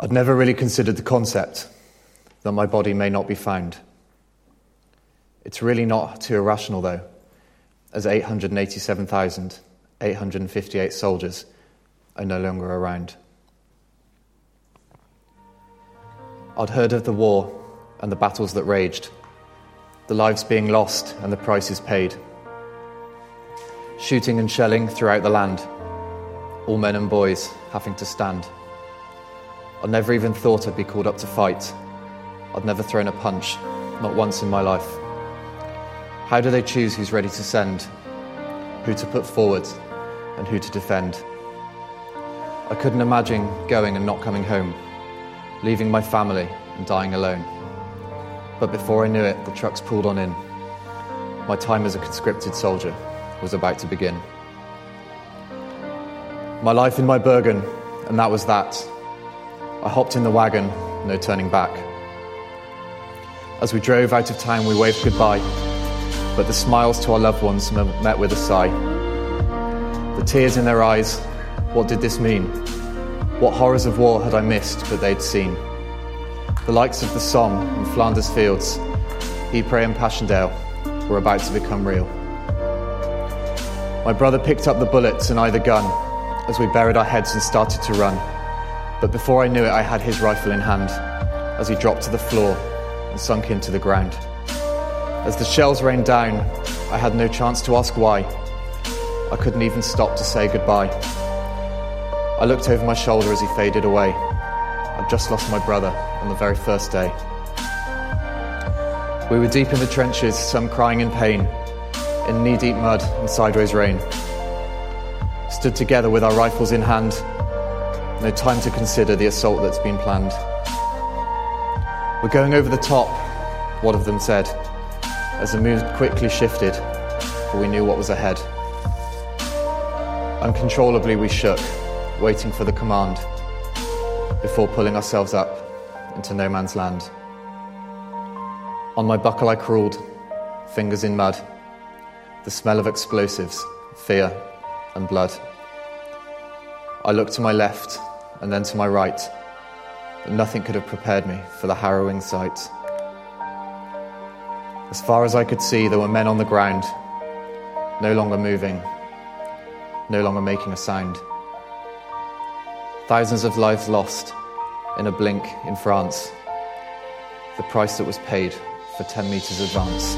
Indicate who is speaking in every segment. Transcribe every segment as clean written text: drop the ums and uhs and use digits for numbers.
Speaker 1: I'd never really considered the concept that my body may not be found. It's really not too irrational, though, as 887,858 soldiers are no longer around. I'd heard of the war and the battles that raged, the lives being lost and the prices paid. Shooting and shelling throughout the land, all men and boys having to stand. I'd never even thought I'd be called up to fight. I'd never thrown a punch, not once in my life. How do they choose who's ready to send, who to put forward, and who to defend? I couldn't imagine going and not coming home, leaving my family and dying alone. But before I knew it, the trucks pulled on in. My time as a conscripted soldier was about to begin. My life in my Bergen, and that was that. I hopped in the wagon, no turning back. As we drove out of town, we waved goodbye, but the smiles to our loved ones met with a sigh. The tears in their eyes, what did this mean? What horrors of war had I missed but they'd seen? The likes of the Somme and Flanders fields, Ypres and Passchendaele were about to become real. My brother picked up the bullets and I the gun as we buried our heads and started to run. But before I knew it, I had his rifle in hand as he dropped to the floor and sunk into the ground. As the shells rained down, I had no chance to ask why. I couldn't even stop to say goodbye. I looked over my shoulder as he faded away. I'd just lost my brother on the very first day. We were deep in the trenches, some crying in pain, in knee-deep mud and sideways rain. Stood together with our rifles in hand, no time to consider the assault that's been planned. We're going over the top, one of them said, as the mood quickly shifted, for we knew what was ahead. Uncontrollably we shook, waiting for the command, before pulling ourselves up into no man's land. On my buckle I crawled, fingers in mud, the smell of explosives, fear and blood. I looked to my left and then to my right, but nothing could have prepared me for the harrowing sight. As far as I could see, there were men on the ground, no longer moving, no longer making a sound. Thousands of lives lost in a blink in France, the price that was paid for 10 metres advance.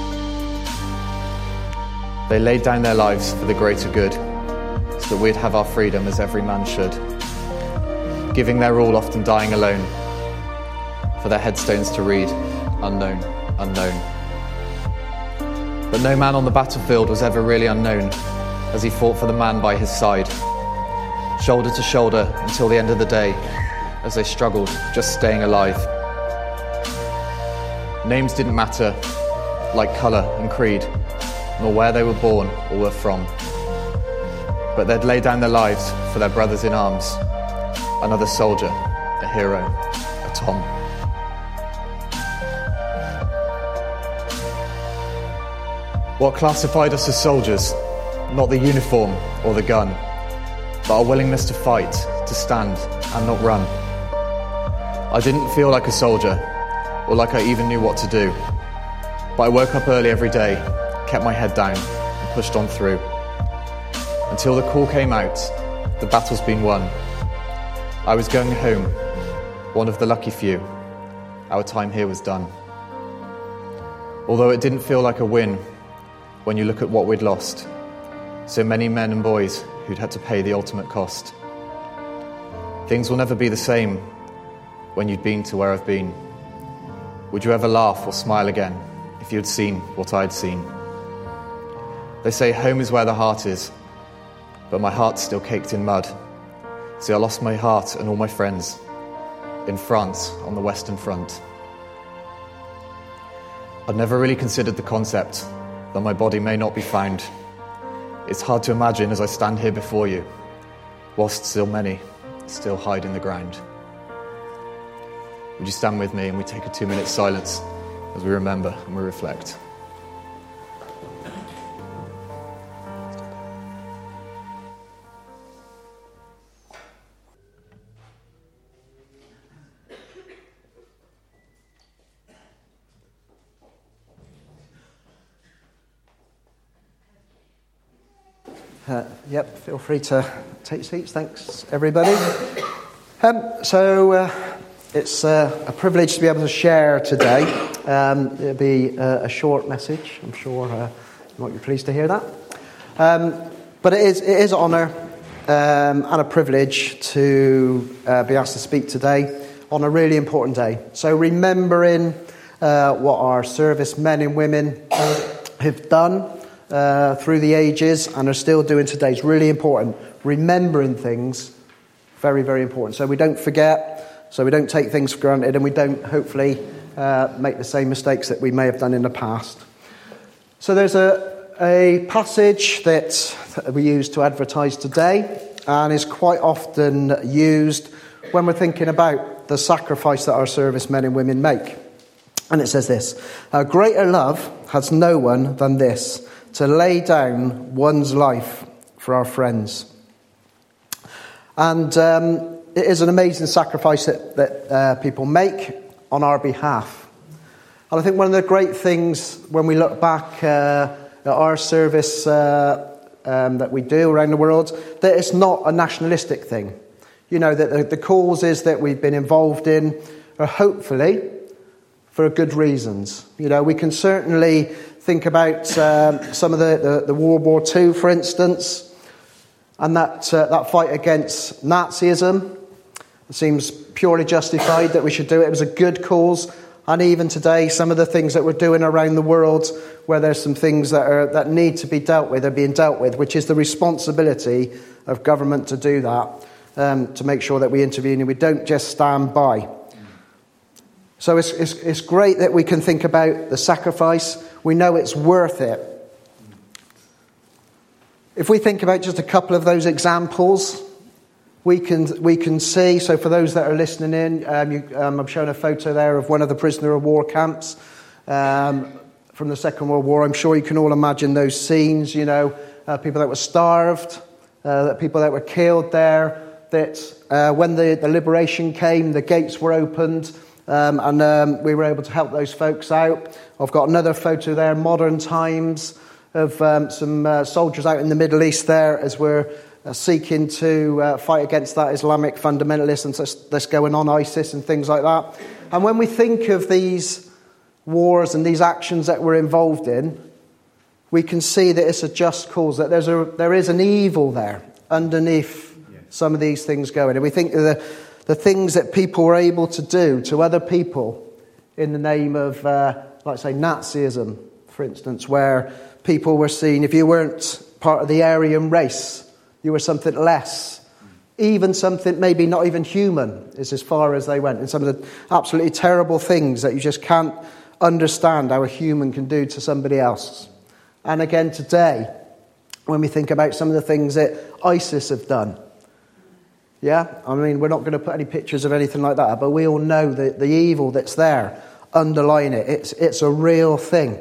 Speaker 1: They laid down their lives for the greater good, so that we'd have our freedom as every man should, giving their all, often dying alone, for their headstones to read, unknown, unknown. But no man on the battlefield was ever really unknown, as he fought for the man by his side, shoulder to shoulder until the end of the day, as they struggled, just staying alive. Names didn't matter, like colour and creed, nor where they were born or were from. But they'd lay down their lives for their brothers in arms, another soldier, a hero, a Tom. What classified us as soldiers, not the uniform or the gun, but our willingness to fight, to stand and not run. I didn't feel like a soldier, or like I even knew what to do, but I woke up early every day, kept my head down and pushed on through. Until the call came out, the battle's been won. I was going home, one of the lucky few. Our time here was done. Although it didn't feel like a win when you look at what we'd lost, so many men and boys who'd had to pay the ultimate cost. Things will never be the same when you'd been to where I've been. Would you ever laugh or smile again if you'd seen what I'd seen? They say home is where the heart is, but my heart's still caked in mud. See, I lost my heart and all my friends in France on the Western Front. I'd never really considered the concept that my body may not be found. It's hard to imagine as I stand here before you, whilst still many still hide in the ground. Would you stand with me and we take a 2-minute silence as we remember and we reflect?
Speaker 2: Yep, feel free to take seats. Thanks, everybody. It's a privilege to be able to share today. It'll be a short message. I'm sure you might be pleased to hear that. But it is an honour and a privilege to be asked to speak today on a really important day. So remembering what our servicemen and women have done through the ages and are still doing today is really important. Remembering things, very, very important. So we don't forget, so we don't take things for granted, and we don't, hopefully, make the same mistakes that we may have done in the past. So there's a passage that we use to advertise today, and is quite often used when we're thinking about the sacrifice that our servicemen and women make. And it says this: "A greater love has no one than this, to lay down one's life for our friends." And it is an amazing sacrifice that people make on our behalf. And I think one of the great things when we look back at our service that we do around the world, that it's not a nationalistic thing. You know, that the causes that we've been involved in are hopefully for good reasons. You know, we can certainly think about some of the World War II, for instance, and that fight against Nazism. It seems purely justified that we should do it. It was a good cause. And even today, some of the things that we're doing around the world, where there's some things that need to be dealt with, are being dealt with, which is the responsibility of government to do that, to make sure that we intervene and we don't just stand by. So it's great that we can think about the sacrifice. We know it's worth it. If we think about just a couple of those examples, we can see. So for those that are listening in, I'm showing a photo there of one of the prisoner of war camps from the Second World War. I'm sure you can all imagine those scenes. You know, people that were starved, people that were killed there. That when the liberation came, the gates were opened. And we were able to help those folks out. I've got another photo there, modern times, of some soldiers out in the Middle East there as we're seeking to fight against that Islamic fundamentalists that's going on, ISIS and things like that. And when we think of these wars and these actions that we're involved in, we can see that it's a just cause, that there is an evil there underneath some of these things going. And we think of the things that people were able to do to other people in the name of, like say, Nazism, for instance, where people were seen, if you weren't part of the Aryan race, you were something less. Even something maybe not even human is as far as they went. And some of the absolutely terrible things that you just can't understand how a human can do to somebody else. And again today, when we think about some of the things that ISIS have done, yeah, I mean, we're not going to put any pictures of anything like that, but we all know the evil that's there underlying it. It's a real thing.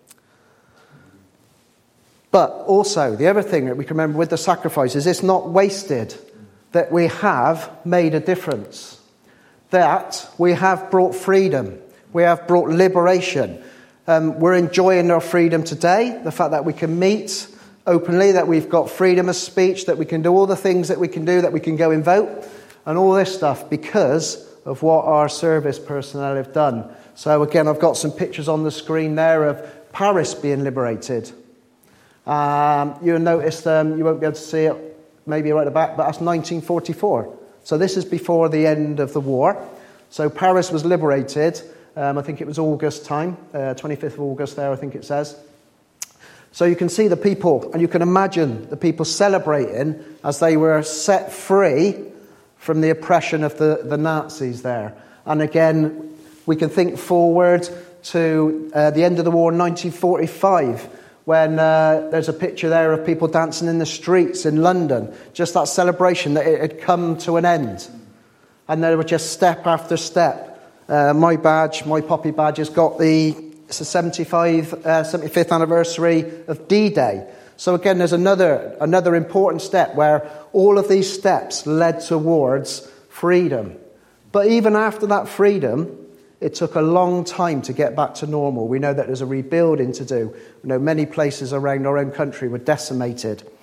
Speaker 2: But also, the other thing that we can remember with the sacrifice is it's not wasted, that we have made a difference, that we have brought freedom, we have brought liberation. We're enjoying our freedom today, the fact that we can meet openly, that we've got freedom of speech, that we can do all the things that we can do, that we can go and vote, and all this stuff because of what our service personnel have done. So again, I've got some pictures on the screen there of Paris being liberated. You'll notice, you won't be able to see it maybe right at the back, but that's 1944. So this is before the end of the war. So Paris was liberated, I think it was August time, 25th of August there, I think it says. So you can see the people, and you can imagine the people celebrating as they were set free from the oppression of the Nazis there. And again, we can think forward to the end of the war in 1945, when there's a picture there of people dancing in the streets in London. Just that celebration that it had come to an end. And they were just step after step. My badge, my poppy badge, has got it's the 75th anniversary of D-Day. So again, there's another important step where all of these steps led towards freedom. But even after that freedom, it took a long time to get back to normal. We know that there's a rebuilding to do. We know many places around our own country were decimated.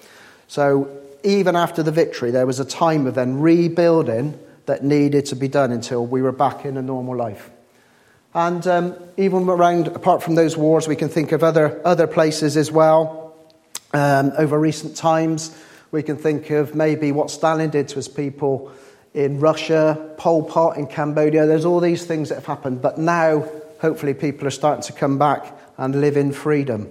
Speaker 2: So even after the victory, there was a time of then rebuilding that needed to be done until we were back in a normal life. And even around, apart from those wars, we can think of other places as well. Over recent times, we can think of maybe what Stalin did to his people in Russia, Pol Pot in Cambodia. There's all these things that have happened. But now, hopefully, people are starting to come back and live in freedom.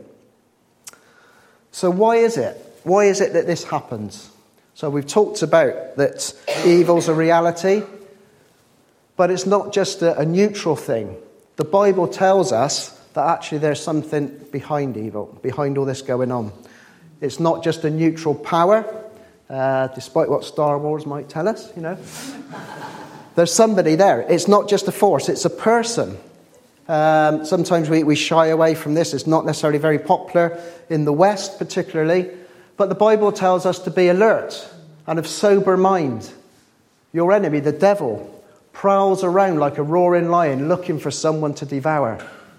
Speaker 2: So why is it? Why is it that this happens? So we've talked about that evil's a reality, but it's not just a neutral thing. The Bible tells us that actually there's something behind evil, behind all this going on. It's not just a neutral power, despite what Star Wars might tell us, There's somebody there. It's not just a force, it's a person. Sometimes we shy away from this. It's not necessarily very popular in the West particularly. But the Bible tells us to be alert and of sober mind. Your enemy, the devil, prowls around like a roaring lion looking for someone to devour.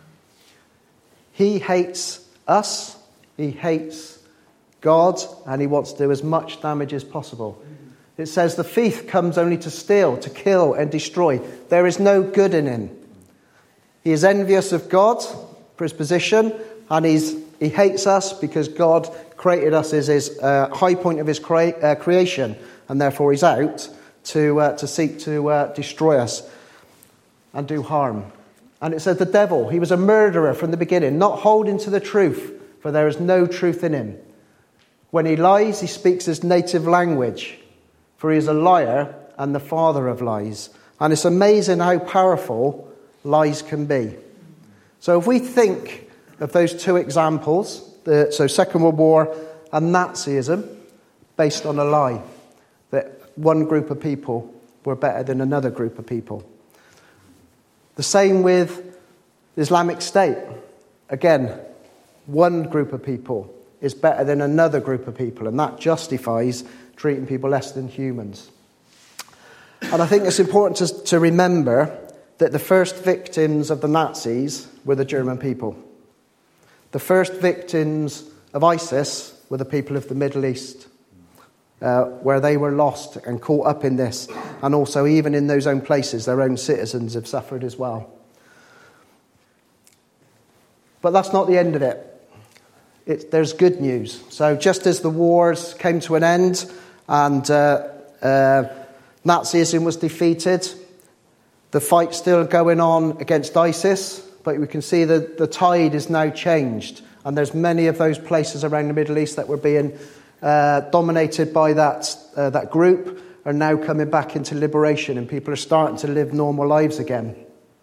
Speaker 2: He hates us, he hates God, and he wants to do as much damage as possible. It says the thief comes only to steal, to kill and destroy. There is no good in him. He is envious of God for his position, and he hates us because God created us as his high point of his creation, and therefore he's out to seek to destroy us and do harm. And it said the devil, he was a murderer from the beginning, not holding to the truth, for there is no truth in him. When he lies, he speaks his native language, for he is a liar and the father of lies. And it's amazing how powerful lies can be. So if we think of those two examples, so Second World War and Nazism, based on a lie, that one group of people were better than another group of people. The same with Islamic State. Again, one group of people is better than another group of people, and that justifies treating people less than humans. And I think it's important to remember that the first victims of the Nazis were the German people. The first victims of ISIS were the people of the Middle East, where they were lost and caught up in this. And also, even in those own places, their own citizens have suffered as well. But that's not the end of it. There's good news. So just as the wars came to an end and Nazism was defeated, the fight's still going on against ISIS, but we can see that the tide is now changed. And there's many of those places around the Middle East that were being dominated by that group are now coming back into liberation, and people are starting to live normal lives again.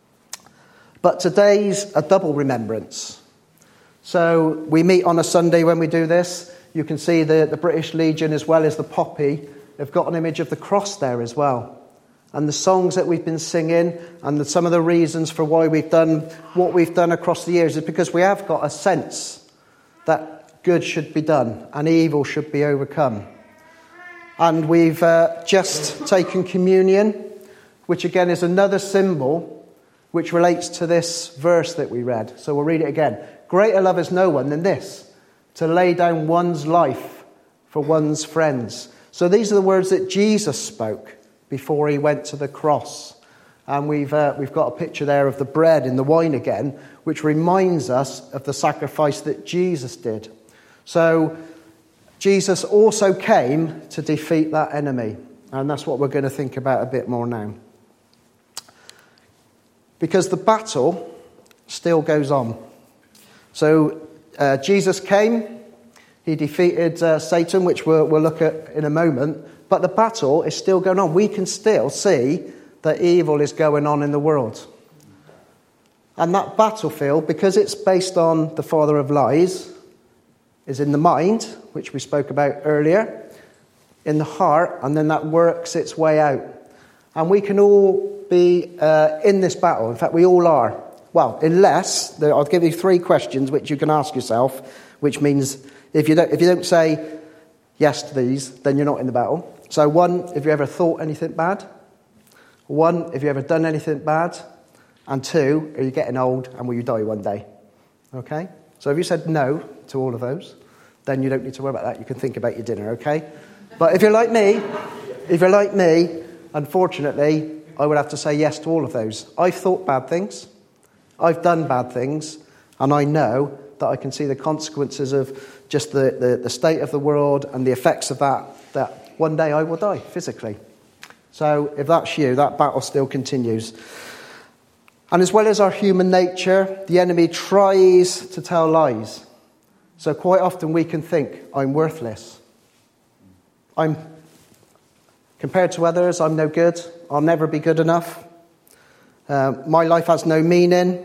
Speaker 2: But today's a double remembrance. So we meet on a Sunday when we do this. You can see the British Legion as well as the poppy have got an image of the cross there as well. And the songs that we've been singing and some of the reasons for why we've done what we've done across the years is because we have got a sense that good should be done and evil should be overcome. And we've just taken communion, which again is another symbol which relates to this verse that we read. So we'll read it again. Greater love is no one than this, to lay down one's life for one's friends. So these are the words that Jesus spoke before he went to the cross. And we've got a picture there of the bread and the wine again, which reminds us of the sacrifice that Jesus did. So Jesus also came to defeat that enemy. And that's what we're going to think about a bit more now. Because the battle still goes on. So Jesus came, he defeated Satan, which we'll look at in a moment, but the battle is still going on. We can still see that evil is going on in the world. And that battlefield, because it's based on the father of lies, is in the mind, which we spoke about earlier, in the heart, and then that works its way out. And we can all be in this battle. In fact, we all are. Well, unless, I'll give you 3 questions which you can ask yourself, which means if you don't say yes to these, then you're not in the battle. So 1, have you ever thought anything bad? 1, have you ever done anything bad? And 2, are you getting old and will you die one day? Okay? So have you said no to all of those? then you don't need to worry about that. You can think about your dinner, okay? But if you're like me, unfortunately, I would have to say yes to all of those. I've thought bad things. I've done bad things. And I know that I can see the consequences of just the state of the world and the effects of that one day I will die physically. So if that's you, that battle still continues. And as well as our human nature, the enemy tries to tell lies. So quite often we can think, I'm worthless. Compared to others, I'm no good. I'll never be good enough. My life has no meaning.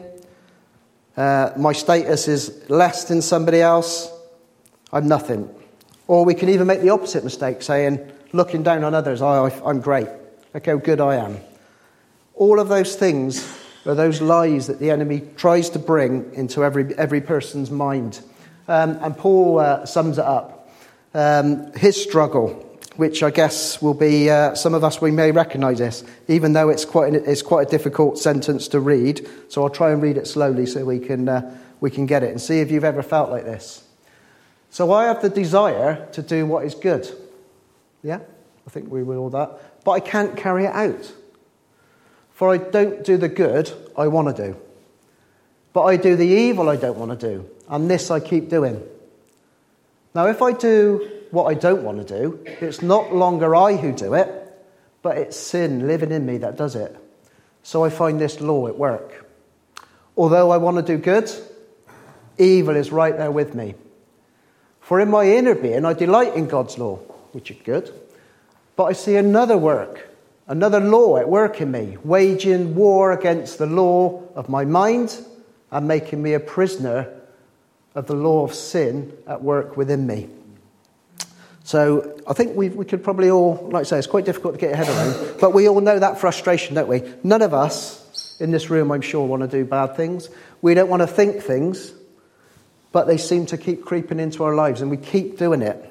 Speaker 2: My status is less than somebody else. I'm nothing. Or we can even make the opposite mistake, saying, looking down on others, I'm great. Look how good I am. All of those things are those lies that the enemy tries to bring into every person's mind. And Paul sums it up. His struggle, which I guess will be, some of us, we may recognise this, even though it's quite a difficult sentence to read. So I'll try and read it slowly so we can get it and see if you've ever felt like this. So I have the desire to do what is good. Yeah, I think we will all that. But I can't carry it out. For I don't do the good I want to do. But I do the evil I don't want to do. And this I keep doing. Now, if I do what I don't want to do, it's not longer I who do it, but it's sin living in me that does it. So I find this law at work. Although I want to do good, evil is right there with me. For in my inner being, I delight in God's law, which is good. But I see another law at work in me, waging war against the law of my mind and making me a prisoner of the law of sin at work within me. So I think we could probably all, like I say, it's quite difficult to get your head around, but we all know that frustration, don't we? None of us in this room, I'm sure, want to do bad things. We don't want to think things, but they seem to keep creeping into our lives and we keep doing it.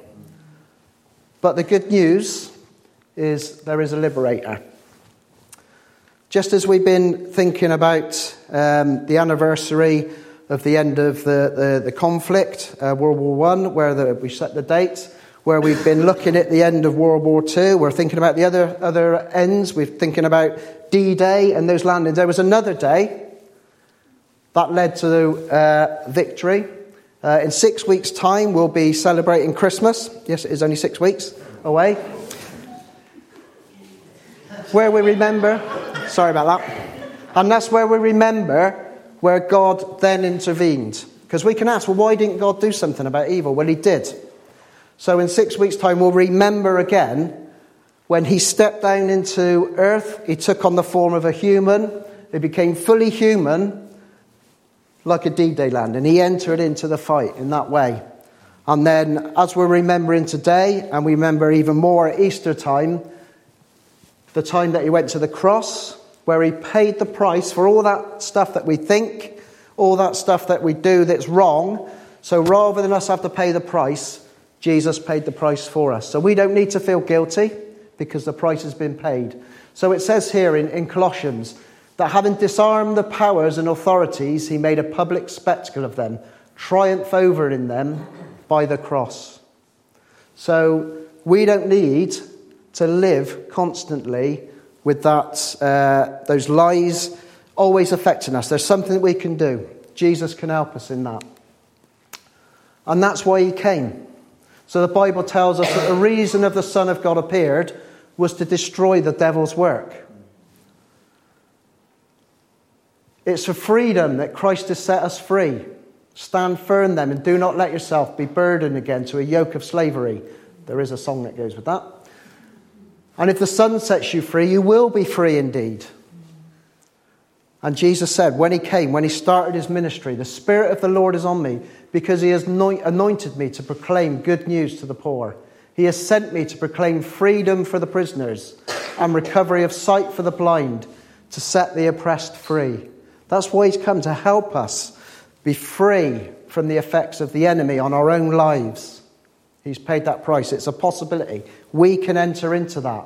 Speaker 2: But the good news is there is a liberator. Just as we've been thinking about the anniversary of the end of the conflict, World War I, where we set the date, where we've been looking at the end of World War II, we're thinking about the other ends, we're thinking about D-Day and those landings. There was another day that led to victory. In 6 weeks' time, we'll be celebrating Christmas. Yes, it is only 6 weeks away. Where we remember, sorry about that, and that's where we remember where God then intervened. Because we can ask, well, why didn't God do something about evil? Well, he did. So in 6 weeks' time, we'll remember again when he stepped down into earth, he took on the form of a human, he became fully human, like a D-Day land, and he entered into the fight in that way. And then, as we're remembering today, and we remember even more at Easter time, the time that he went to the cross, where he paid the price for all that stuff that we think, all that stuff that we do that's wrong. So rather than us have to pay the price, Jesus paid the price for us. So we don't need to feel guilty because the price has been paid. So it says here in Colossians that having disarmed the powers and authorities, he made a public spectacle of them, triumph over in them by the cross. So we don't need to live constantly with that those lies always affecting us. There's something that we can do. Jesus can help us in that. And that's why he came. So the Bible tells us that the reason of the Son of God appeared was to destroy the devil's work. It's for freedom that Christ has set us free. Stand firm then and do not let yourself be burdened again to a yoke of slavery. There is a song that goes with that. And if the Son sets you free, you will be free indeed. And Jesus said when he came, when he started his ministry, the Spirit of the Lord is on me because he has anointed me to proclaim good news to the poor. He has sent me to proclaim freedom for the prisoners and recovery of sight for the blind, to set the oppressed free. That's why he's come, to help us be free from the effects of the enemy on our own lives. He's paid that price. It's a possibility. We can enter into that.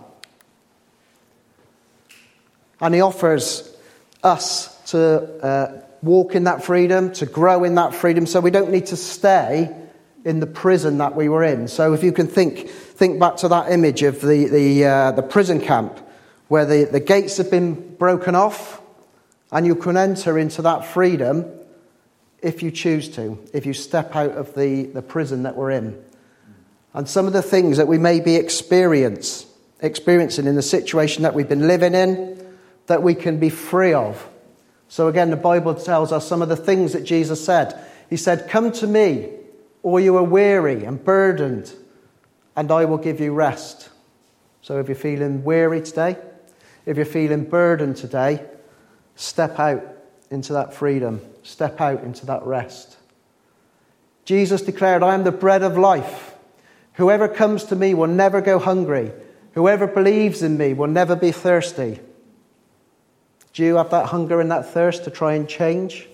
Speaker 2: And he offers us to walk in that freedom, to grow in that freedom, so we don't need to stay in the prison that we were in. So if you can think back to that image of the prison camp where the gates have been broken off and you can enter into that freedom if you choose to, if you step out of the prison that we're in. And some of the things that we may be experiencing in the situation that we've been living in, that we can be free of. So again, the Bible tells us some of the things that Jesus said. He said, "Come to me, all you are weary and burdened, and I will give you rest." So if you're feeling weary today, if you're feeling burdened today, step out into that freedom. Step out into that rest. Jesus declared, "I am the bread of life. Whoever comes to me will never go hungry. Whoever believes in me will never be thirsty." Do you have that hunger and that thirst to try and change?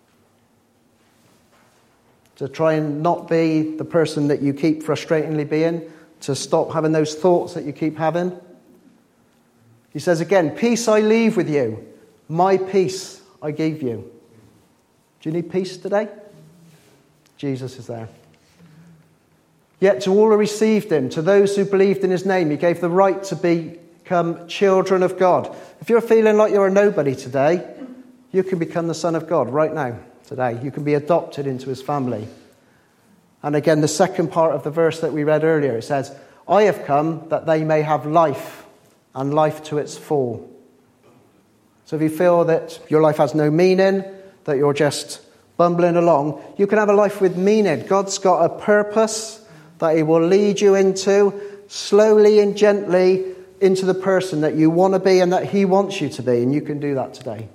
Speaker 2: To try and not be the person that you keep frustratingly being? To stop having those thoughts that you keep having? He says again, "Peace I leave with you. My peace I give you." Do you need peace today? Jesus is there. Yet to all who received him, to those who believed in his name, he gave the right to become children of God. If you're feeling like you're a nobody today, you can become the son of God right now, today. You can be adopted into his family. And again, the second part of the verse that we read earlier, it says, "I have come that they may have life, and life to its full." So if you feel that your life has no meaning, that you're just bumbling along, you can have a life with meaning. God's got a purpose that he will lead you into, slowly and gently, into the person that you want to be and that he wants you to be. And you can do that today.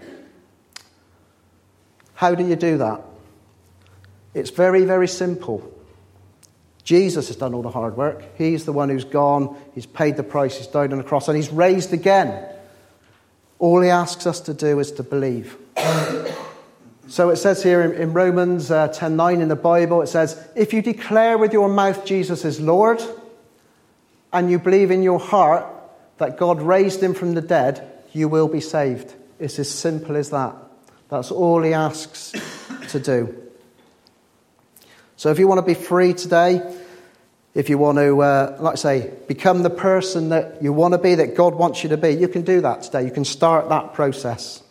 Speaker 2: How do you do that? It's very, very simple. Jesus has done all the hard work. He's the one who's gone. He's paid the price. He's died on the cross. And he's raised again. All he asks us to do is to believe. So it says here in Romans 10:9 in the Bible, it says, "If you declare with your mouth Jesus is Lord, and you believe in your heart that God raised him from the dead, you will be saved." It's as simple as that. That's all he asks to do. So if you want to be free today, if you want to, like I say, become the person that you want to be, that God wants you to be, you can do that today. You can start that process.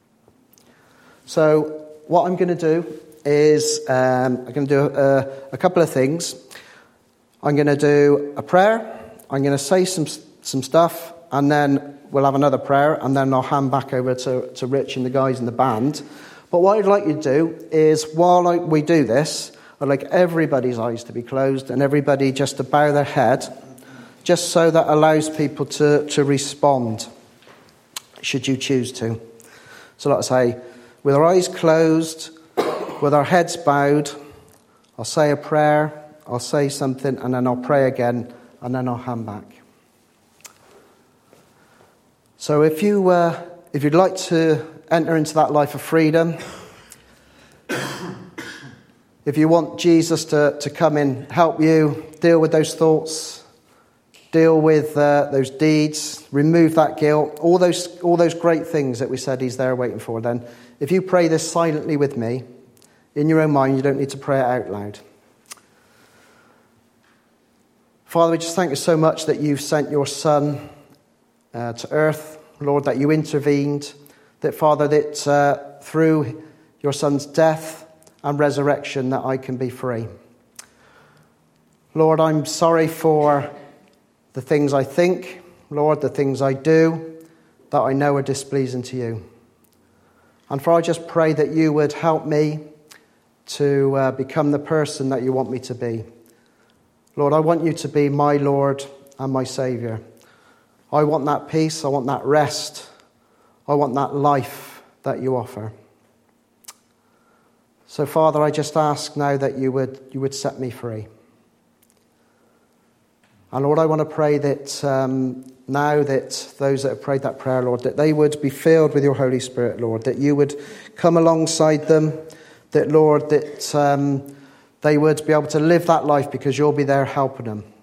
Speaker 2: So what I'm going to do is I'm going to do a couple of things. I'm going to do a prayer. I'm going to say some stuff, and then we'll have another prayer, and then I'll hand back over to Rich and the guys in the band. But what I'd like you to do is, while we do this, I'd like everybody's eyes to be closed and everybody just to bow their head, just so that allows people to respond, should you choose to. So like I say, with our eyes closed, with our heads bowed, I'll say a prayer, I'll say something, and then I'll pray again, and then I'll hand back. So if you'd like to enter into that life of freedom, if you want Jesus to come in, help you deal with those thoughts, deal with those deeds, remove that guilt, all those great things that we said he's there waiting for, then if you pray this silently with me, in your own mind, you don't need to pray it out loud. Father, we just thank you so much that you've sent your Son to earth, Lord, that you intervened, that, Father, that through your Son's death and resurrection that I can be free. Lord, I'm sorry for the things I think, Lord, the things I do that I know are displeasing to you. And Father, I just pray that you would help me to become the person that you want me to be. Lord, I want you to be my Lord and my Saviour. I want that peace, I want that rest, I want that life that you offer. So, Father, I just ask now that you would set me free. And Lord, I want to pray that now that those that have prayed that prayer, Lord, that they would be filled with your Holy Spirit, Lord, that you would come alongside them, that, Lord, that they would be able to live that life because you'll be there helping them.